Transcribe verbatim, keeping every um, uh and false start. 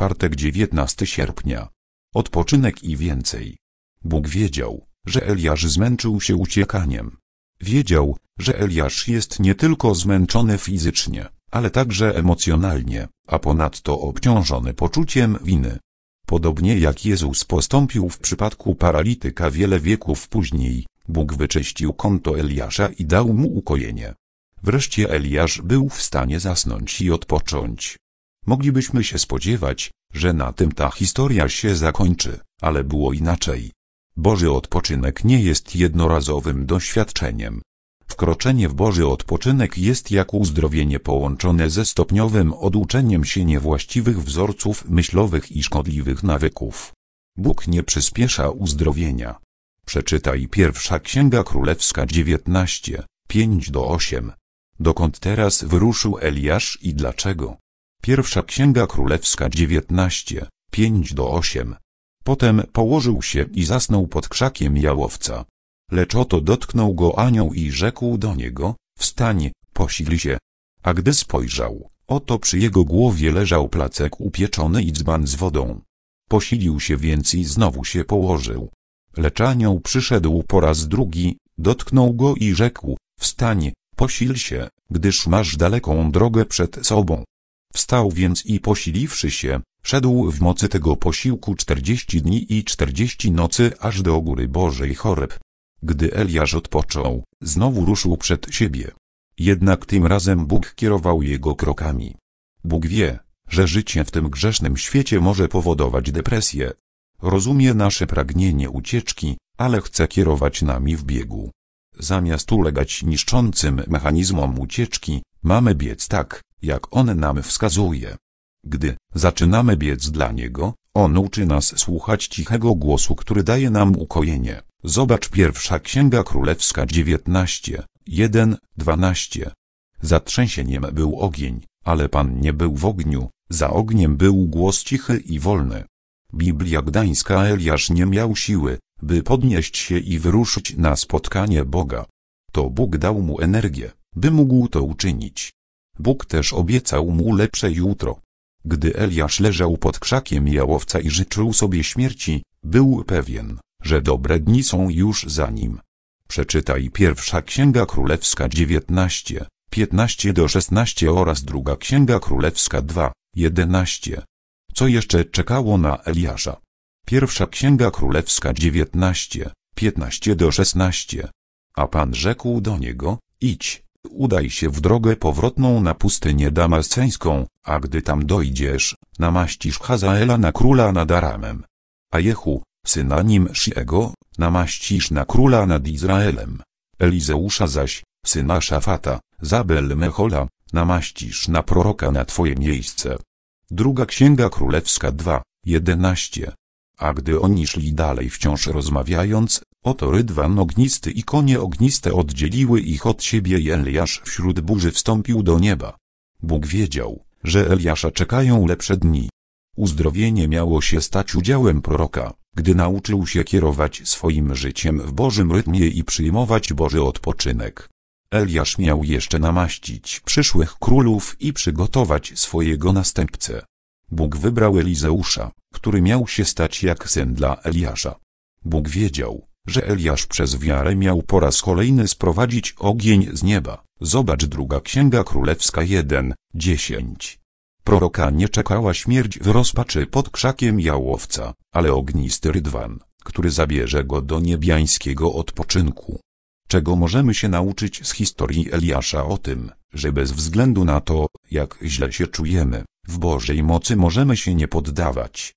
czwartek dziewiętnastego sierpnia. Odpoczynek i więcej. Bóg wiedział, że Eliasz zmęczył się uciekaniem. Wiedział, że Eliasz jest nie tylko zmęczony fizycznie, ale także emocjonalnie, a ponadto obciążony poczuciem winy. Podobnie jak Jezus postąpił w przypadku paralityka wiele wieków później, Bóg wyczyścił konto Eliasza i dał mu ukojenie. Wreszcie Eliasz był w stanie zasnąć i odpocząć. Moglibyśmy się spodziewać, że na tym ta historia się zakończy, ale było inaczej. Boży odpoczynek nie jest jednorazowym doświadczeniem. Wkroczenie w Boży odpoczynek jest jak uzdrowienie połączone ze stopniowym oduczeniem się niewłaściwych wzorców myślowych i szkodliwych nawyków. Bóg nie przyspiesza uzdrowienia. Przeczytaj pierwsza Księga Królewska dziewiętnaście, pięć do ósmego. Dokąd teraz wyruszył Eliasz i dlaczego? Pierwsza Księga Królewska dziewiętnaście, pięć do ósmego. Potem położył się i zasnął pod krzakiem jałowca. Lecz oto dotknął go anioł i rzekł do niego: wstań, posil się. A gdy spojrzał, oto przy jego głowie leżał placek upieczony i dzban z wodą. Posilił się więc i znowu się położył. Lecz anioł przyszedł po raz drugi, dotknął go i rzekł: wstań, posil się, gdyż masz daleką drogę przed sobą. Wstał więc i posiliwszy się, szedł w mocy tego posiłku czterdzieści dni i czterdzieści nocy aż do góry Bożej Choreb. Gdy Eliasz odpoczął, znowu ruszył przed siebie. Jednak tym razem Bóg kierował jego krokami. Bóg wie, że życie w tym grzesznym świecie może powodować depresję. Rozumie nasze pragnienie ucieczki, ale chce kierować nami w biegu. Zamiast ulegać niszczącym mechanizmom ucieczki, mamy biec tak, jak On nam wskazuje. Gdy zaczynamy biec dla Niego, On uczy nas słuchać cichego głosu, który daje nam ukojenie. Zobacz pierwsza Księga Królewska dziewiętnaście, jeden, dwanaście. Za trzęsieniem był ogień, ale Pan nie był w ogniu, za ogniem był głos cichy i wolny. Biblia Gdańska. Eliasz nie miał siły, by podnieść się i wyruszyć na spotkanie Boga. To Bóg dał mu energię, by mógł to uczynić. Bóg też obiecał mu lepsze jutro. Gdy Eliasz leżał pod krzakiem jałowca i życzył sobie śmierci, był pewien, że dobre dni są już za nim. Przeczytaj pierwsza Księga Królewska dziewiętnaście, piętnaście do szesnastu oraz druga Księga Królewska dwa, jedenaście. Co jeszcze czekało na Eliasza? Pierwsza Księga Królewska dziewiętnaście, piętnaście do szesnastu. A Pan rzekł do niego: idź, udaj się w drogę powrotną na pustynię damasceńską, a gdy tam dojdziesz, namaścisz Hazaela na króla nad Aramem. A Jehu, syna Nimsziego, namaścisz na króla nad Izraelem. Elizeusza zaś, syna Szafata, Zabel Mechola, namaścisz na proroka na twoje miejsce. Druga Księga Królewska dwa, jedenaście. A gdy oni szli dalej wciąż rozmawiając, oto rydwan ognisty i konie ogniste oddzieliły ich od siebie i Eliasz wśród burzy wstąpił do nieba. Bóg wiedział, że Eliasza czekają lepsze dni. Uzdrowienie miało się stać udziałem proroka, gdy nauczył się kierować swoim życiem w Bożym rytmie i przyjmować Boży odpoczynek. Eliasz miał jeszcze namaścić przyszłych królów i przygotować swojego następcę. Bóg wybrał Elizeusza, który miał się stać jak syn dla Eliasza. Bóg wiedział, że Eliasz przez wiarę miał po raz kolejny sprowadzić ogień z nieba. Zobacz druga Księga Królewska jeden, dziesięć. Proroka nie czekała śmierć w rozpaczy pod krzakiem jałowca, ale ognisty rydwan, który zabierze go do niebiańskiego odpoczynku. Czego możemy się nauczyć z historii Eliasza? O tym, że bez względu na to, jak źle się czujemy, w Bożej mocy możemy się nie poddawać.